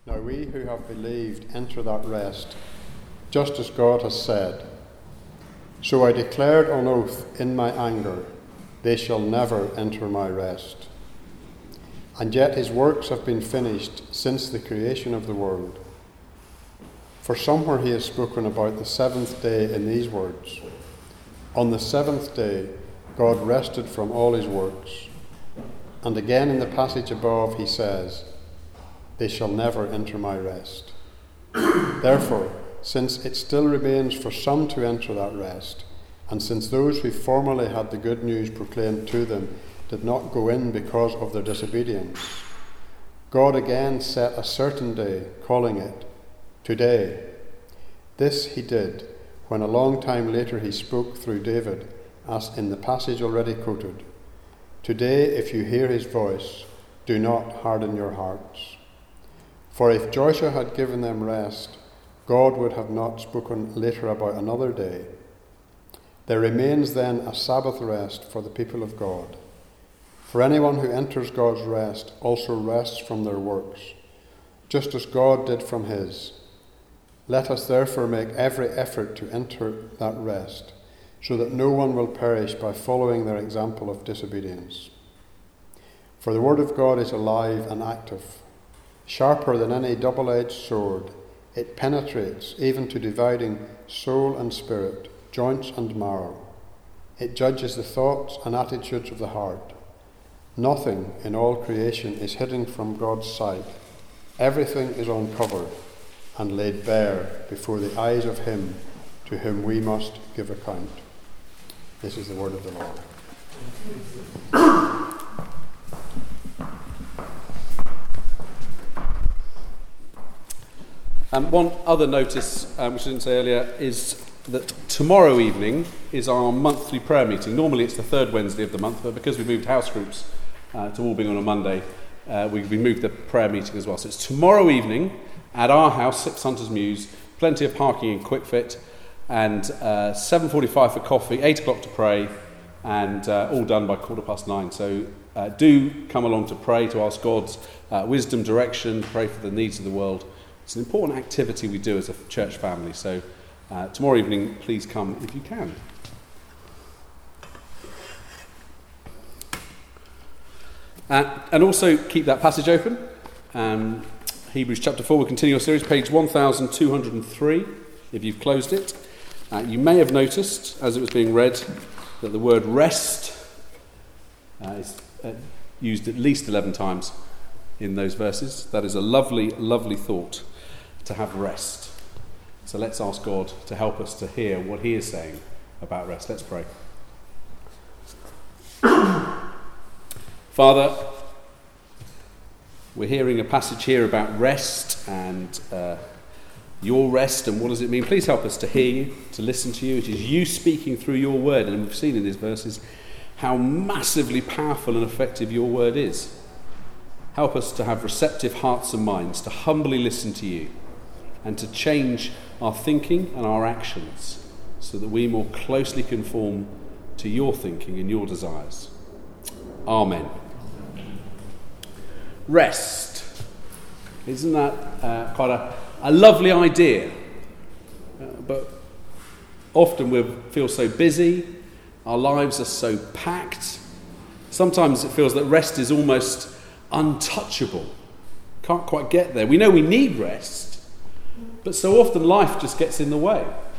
Now we who have believed enter that rest, just as God has said. So I declared on oath in my anger, they shall never enter my rest. And yet his works have been finished since the creation of the world. For somewhere he has spoken about the seventh day in these words. On the seventh day, God rested from all his works. And again in the passage above he says, they shall never enter my rest. Therefore, since it still remains for some to enter that rest, and since those who formerly had the good news proclaimed to them did not go in because of their disobedience, God again set a certain day, calling it today. This he did when a long time later he spoke through David, as in the passage already quoted. Today, if you hear his voice, do not harden your hearts. For if Joshua had given them rest, God would have not spoken later about another day. There remains then a Sabbath rest for the people of God. For anyone who enters God's rest also rests from their works, just as God did from his. Let us therefore make every effort to enter that rest, so that no one will perish by following their example of disobedience. For the word of God is alive and active, sharper than any double-edged sword. It penetrates even to dividing soul and spirit, joints and marrow. It judges the thoughts and attitudes of the heart. Nothing in all creation is hidden from God's sight. Everything is uncovered and laid bare before the eyes of him to whom we must give account. This is the word of the Lord. One other notice, which I didn't say earlier, is that tomorrow evening is our monthly prayer meeting. Normally it's the third Wednesday of the month, but because we moved house groups to all being on a Monday, we moved the prayer meeting as well. So it's tomorrow evening at our house, 6 Hunters Mews, plenty of parking in Quickfit, and 7:45 for coffee, 8 o'clock to pray, and all done by 9:15. So do come along to pray, to ask God's wisdom, direction, pray for the needs of the world. It's an important activity we do as a church family, so tomorrow evening, please come if you can. And also keep that passage open. Hebrews chapter 4, we'll continue our series, page 1203, if you've closed it. You may have noticed, as it was being read, that the word rest is used at least 11 times in those verses. That is a lovely, lovely thought, to have rest. So let's ask God to help us to hear what he is saying about rest. Let's pray. Father, we're hearing a passage here about rest and your rest, and what does it mean? Please help us to hear you, to listen to you. It is you speaking through your word, and we've seen in these verses how massively powerful and effective your word is. Help us to have receptive hearts and minds, to humbly listen to you, and to change our thinking and our actions so that we more closely conform to your thinking and your desires. Amen. Rest. Isn't that quite a lovely idea? But often we feel so busy, our lives are so packed. Sometimes it feels that rest is almost untouchable. Can't quite get there. We know we need rest, but so often life just gets in the way.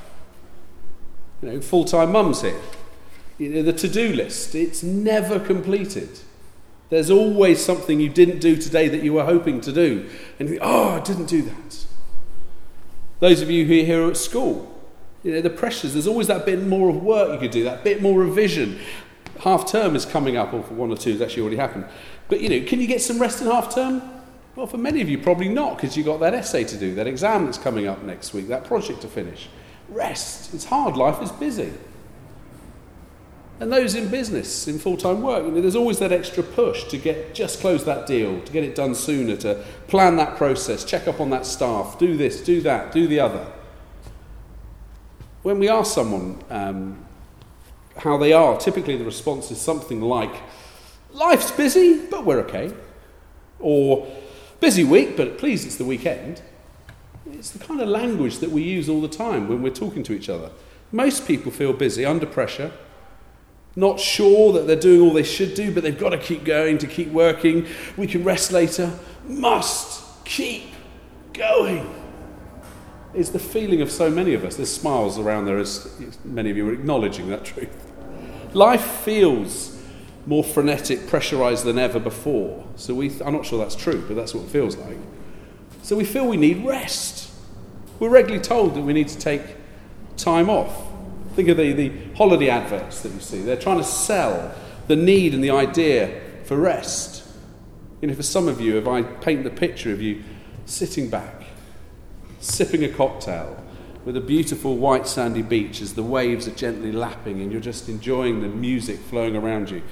Full-time mums here. The to-do list, it's never completed. There's always something you didn't do today that you were hoping to do. And you think, I didn't do that. Those of you who are here at school, the pressures, there's always that bit more of work you could do, that bit more revision. Half term is coming up, or for one or two, it's actually already happened. But, can you get some rest in half term? Well, for many of you, probably not, because you've got that essay to do, that exam that's coming up next week, that project to finish. Rest. It's hard. Life is busy. And those in business, in full-time work, there's always that extra push to just close that deal, to get it done sooner, to plan that process, check up on that staff, do this, do that, do the other. When we ask someone how they are, typically the response is something like, life's busy, but we're okay. Or, Busy week, but please, it's the weekend. It's the kind of language that we use all the time when we're talking to each other. Most people feel busy, under pressure, not sure that they're doing all they should do, but they've got to keep going, to keep working. We can rest later. Must keep going. It's the feeling of so many of us. There's smiles around there as many of you are acknowledging that truth. Life feels more frenetic, pressurised than ever before. So I'm not sure that's true, but that's what it feels like. So we feel we need rest. We're regularly told that we need to take time off. Think of the holiday adverts that you see. They're trying to sell the need and the idea for rest. For some of you, if I paint the picture of you sitting back, sipping a cocktail with a beautiful white sandy beach as the waves are gently lapping and you're just enjoying the music flowing around you.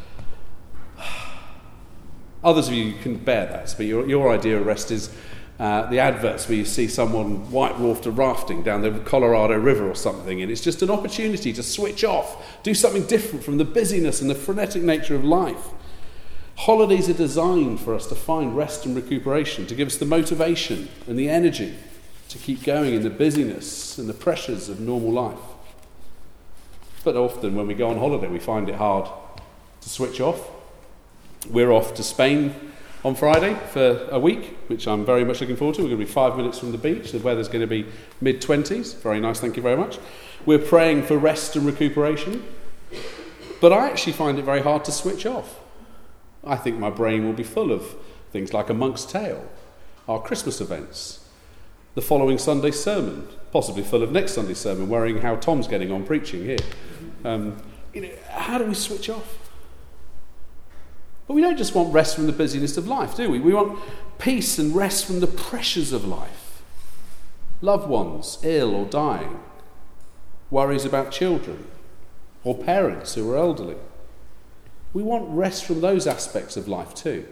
Others of you can bear that, but your idea of rest is the adverts where you see someone white-water rafting down the Colorado River or something, and it's just an opportunity to switch off, do something different from the busyness and the frenetic nature of life. Holidays are designed for us to find rest and recuperation, to give us the motivation and the energy to keep going in the busyness and the pressures of normal life. But often when we go on holiday, we find it hard to switch off. We're off to Spain on Friday for a week, which I'm very much looking forward to. We're going to be 5 minutes from the beach. The weather's going to be mid-20s. Very nice, thank you very much. We're praying for rest and recuperation. But I actually find it very hard to switch off. I think my brain will be full of things like A Monk's Tale, our Christmas events, the following Sunday's sermon, possibly full of next Sunday's sermon, worrying how Tom's getting on preaching here. How do we switch off? But we don't just want rest from the busyness of life, do we? We want peace and rest from the pressures of life. Loved ones ill or dying, worries about children, or parents who are elderly. We want rest from those aspects of life too.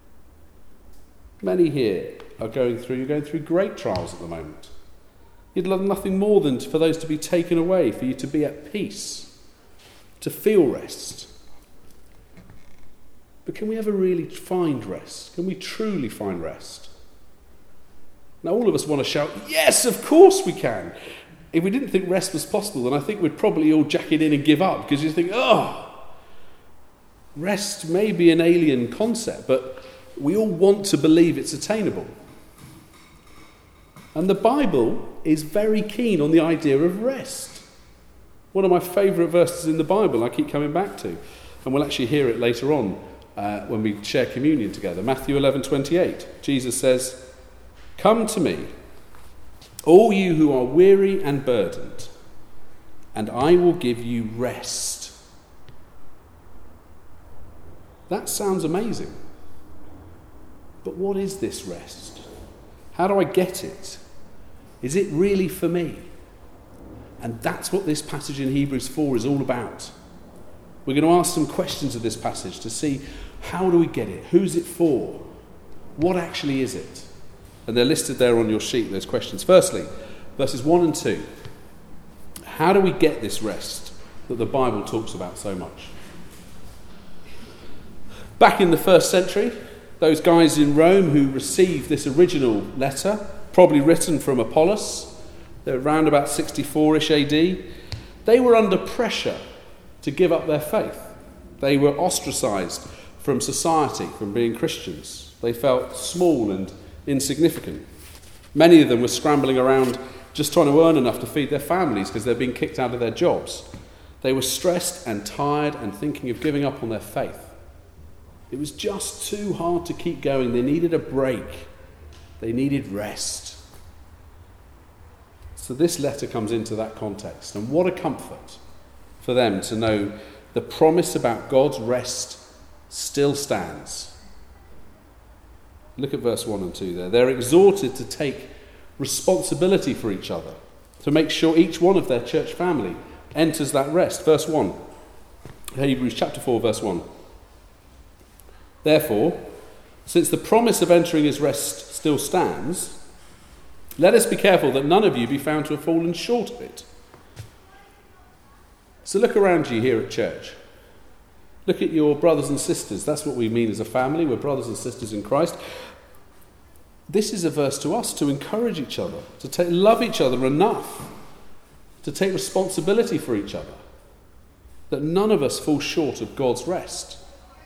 Many here you're going through great trials at the moment. You'd love nothing more than for those to be taken away, for you to be at peace, to feel rest. But can we ever really find rest? Can we truly find rest? Now all of us want to shout, yes, of course we can. If we didn't think rest was possible, then I think we'd probably all jack it in and give up, because you think, rest may be an alien concept, but we all want to believe it's attainable. And the Bible is very keen on the idea of rest. One of my favourite verses in the Bible I keep coming back to, and we'll actually hear it later on when we share communion together. Matthew 11:28. Jesus says, "Come to me, all you who are weary and burdened, and I will give you rest." That sounds amazing. But what is this rest? How do I get it? Is it really for me? And that's what this passage in Hebrews 4 is all about. We're going to ask some questions of this passage to see, how do we get it? Who's it for? What actually is it? And they're listed there on your sheet, those questions. Firstly, verses 1 and 2. How do we get this rest that the Bible talks about so much? Back in the first century, those guys in Rome who received this original letter, probably written from Apollos, they're around about 64-ish AD, they were under pressure to give up their faith. They were ostracised from society, from being Christians. They felt small and insignificant. Many of them were scrambling around just trying to earn enough to feed their families because they'd been kicked out of their jobs. They were stressed and tired and thinking of giving up on their faith. It was just too hard to keep going. They needed a break. They needed rest. So this letter comes into that context. And what a comfort for them to know the promise about God's rest still stands. Look at verse 1 and 2 there. They're exhorted to take responsibility for each other, to make sure each one of their church family enters that rest. Verse 1, Hebrews chapter 4, verse 1. Therefore, since the promise of entering his rest still stands, let us be careful that none of you be found to have fallen short of it. So look around you here at church. Look at your brothers and sisters. That's what we mean as a family. We're brothers and sisters in Christ. This is a verse to us to encourage each other, to love each other enough, to take responsibility for each other, that none of us fall short of God's rest.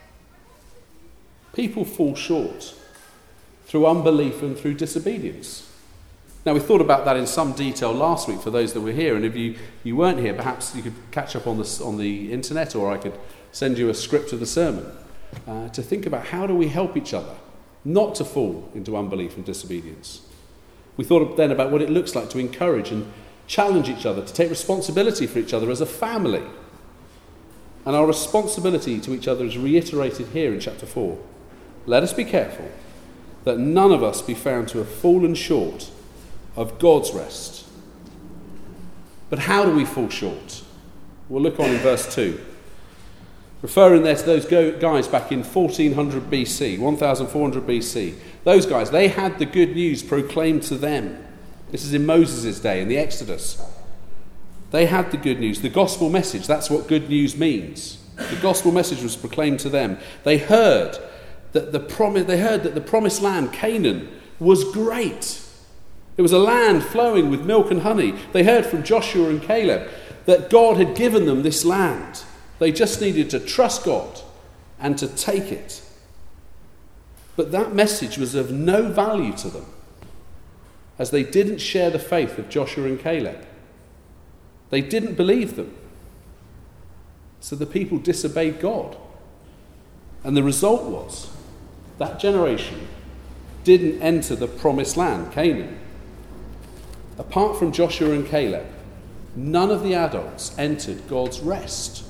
People fall short through unbelief and through disobedience. Now, we thought about that in some detail last week for those that were here, and if you weren't here, perhaps you could catch up on the internet, or I could send you a script of the sermon to think about how do we help each other not to fall into unbelief and disobedience. We thought then about what it looks like to encourage and challenge each other, to take responsibility for each other as a family. And our responsibility to each other is reiterated here in chapter 4. Let us be careful that none of us be found to have fallen short of God's rest. But how do we fall short? We'll look on in verse 2. Referring there to those guys back in 1400 BC, 1400 BC. Those guys, they had the good news proclaimed to them. This is in Moses' day, in the Exodus. They had the good news, the gospel message. That's what good news means. The gospel message was proclaimed to them. They heard that the promised land, Canaan, was great. It was a land flowing with milk and honey. They heard from Joshua and Caleb that God had given them this land. They just needed to trust God and to take it. But that message was of no value to them, as they didn't share the faith of Joshua and Caleb. They didn't believe them. So the people disobeyed God. And the result was that generation didn't enter the promised land, Canaan. Apart from Joshua and Caleb, none of the adults entered God's rest.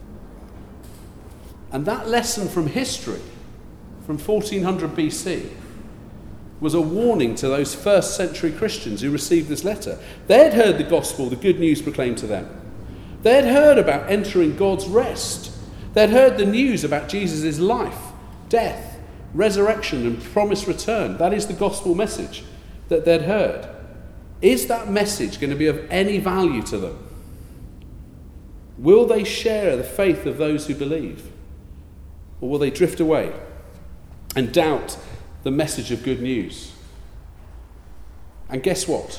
And that lesson from history, from 1400 BC, was a warning to those first century Christians who received this letter. They'd heard the gospel, the good news proclaimed to them. They'd heard about entering God's rest. They'd heard the news about Jesus' life, death, resurrection, and promised return. That is the gospel message that they'd heard. Is that message going to be of any value to them? Will they share the faith of those who believe? Or will they drift away and doubt the message of good news? And guess what?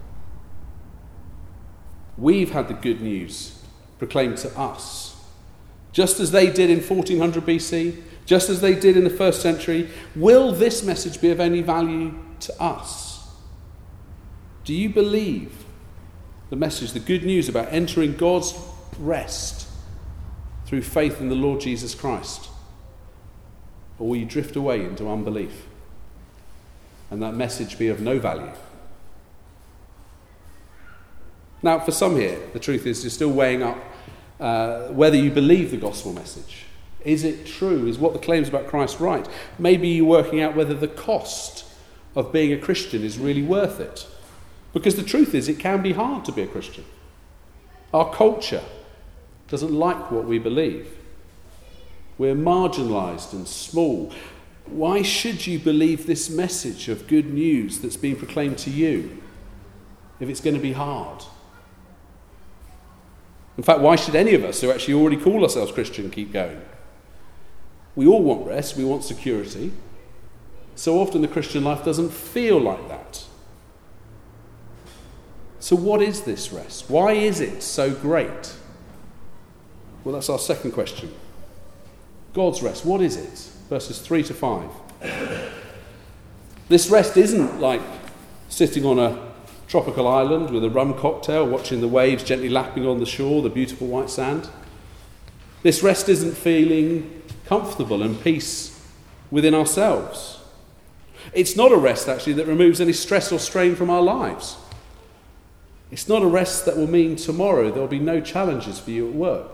We've had the good news proclaimed to us. Just as they did in 1400 BC, just as they did in the first century, will this message be of any value to us? Do you believe the message, the good news about entering God's rest through faith in the Lord Jesus Christ? Or will you drift away into unbelief and that message be of no value? Now, for some here, the truth is you're still weighing up whether you believe the gospel message. Is it true? Is what the claims about Christ right? Maybe you're working out whether the cost of being a Christian is really worth it. Because the truth is, it can be hard to be a Christian. Our culture doesn't like what we believe. We're marginalised and small. Why should you believe this message of good news that's being proclaimed to you if it's going to be hard? In fact, why should any of us who actually already call ourselves Christian keep going? We all want rest, we want security. So often the Christian life doesn't feel like that. So what is this rest? Why is it so great? Well, that's our second question. God's rest, what is it? Verses 3 to 5. This rest isn't like sitting on a tropical island with a rum cocktail, watching the waves gently lapping on the shore, the beautiful white sand. This rest isn't feeling comfortable and peace within ourselves. It's not a rest, actually, that removes any stress or strain from our lives. It's not a rest that will mean tomorrow there will be no challenges for you at work.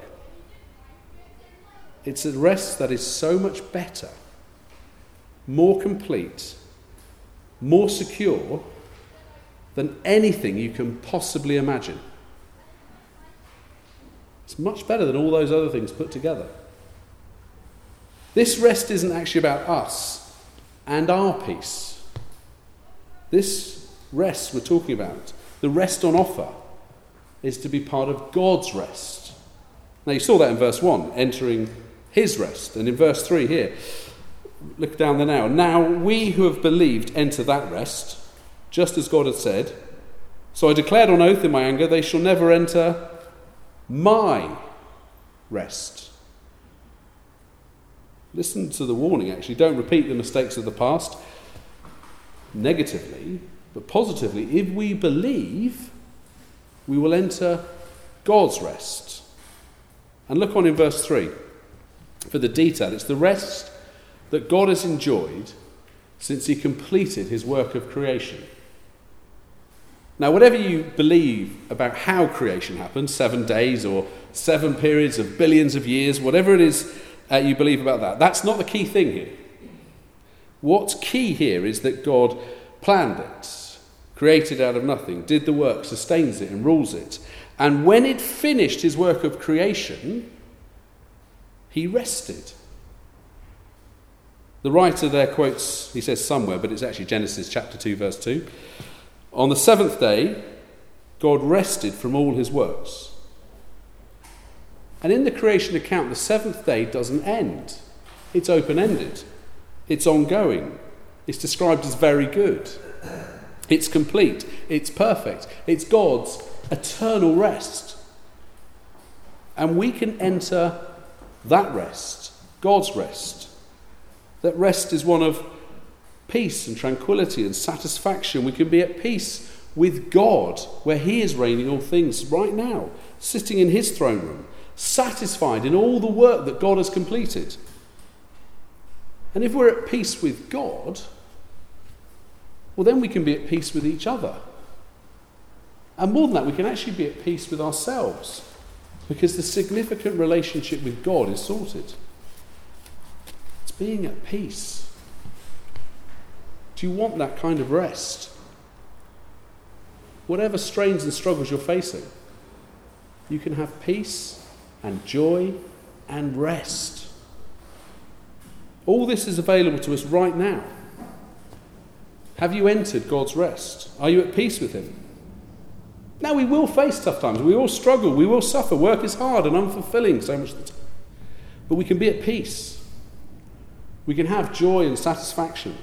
It's a rest that is so much better, more complete, more secure than anything you can possibly imagine. It's much better than all those other things put together. This rest isn't actually about us and our peace. This rest we're talking about, the rest on offer, is to be part of God's rest. Now you saw that in verse 1, entering his rest. And in verse 3 here, Look down there now. Now we who have believed enter that rest, just as God had said. So I declared on oath in my anger, they shall never enter my rest. Listen to the warning, actually. Don't repeat the mistakes of the past negatively, but positively. If we believe, we will enter God's rest. And look on in verse 3 for the detail. It's the rest that God has enjoyed since he completed his work of creation. Now, whatever you believe about how creation happened, 7 days or 7 periods of billions of years, whatever it is you believe about that, that's not the key thing here. What's key here is that God planned it, created out of nothing, did the work, sustains it and rules it. And when it finished his work of creation, he rested. The writer there quotes, he says somewhere, but it's actually Genesis chapter 2, verse 2. On the 7th day, God rested from all his works. And in the creation account, the 7th day doesn't end. It's open-ended. It's ongoing. It's described as very good. It's complete. It's perfect. It's God's eternal rest. And we can enter that rest, God's rest. That rest is one of peace and tranquility and satisfaction. We can be at peace with God, where he is reigning all things right now, sitting in his throne room, satisfied in all the work that God has completed. And if we're at peace with God, well, then we can be at peace with each other. And more than that, we can actually be at peace with ourselves, because the significant relationship with God is sorted. It's being at peace. Do you want that kind of rest? Whatever strains and struggles you're facing, you can have peace and joy and rest. All this is available to us right now. Have you entered God's rest? Are you at peace with him? Now, we will face tough times. We will struggle. We will suffer. Work is hard and unfulfilling so much of the time. But we can be at peace. We can have joy and satisfaction.